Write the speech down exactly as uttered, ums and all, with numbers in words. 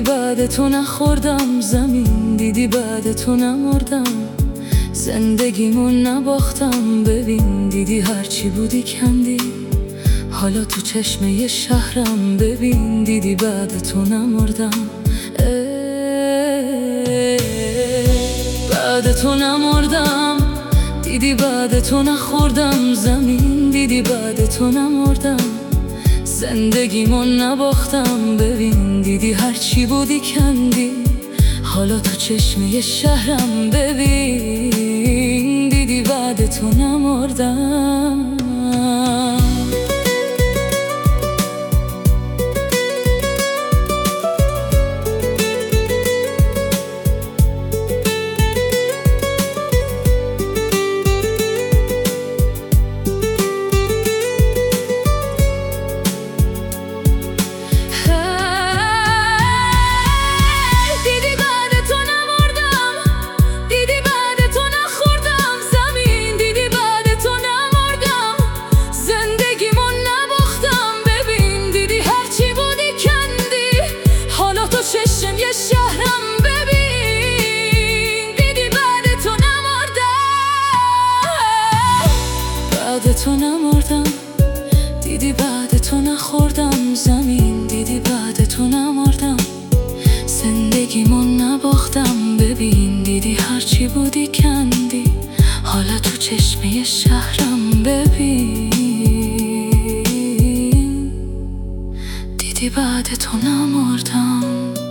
بعد تو نخوردم زمین، دیدی بعد تو نمردم، زندگیمو نباختم. ببین دیدی هرچی بودی کندی، حالا تو چشمه شهرم. ببین دیدی بعد تو نمردم، بعد تو نمردم. دیدی بعد تو نخوردم زمین، دیدی بعد تو نمردم، زندگیمو نباختم. ببین دیدی هرچی بودی کندی، حالا تو چشمه شهرم. ببین دیدی بعد تو نمردم. بعد تو نمردم، دیدی بعد تو نخوردم زمین، دیدی بعد تو نمردم، زندگیمو نباختم. ببین دیدی هرچی بودی کندی، حالا تو چشمه شهرم. ببین دیدی بعد تو نمردم.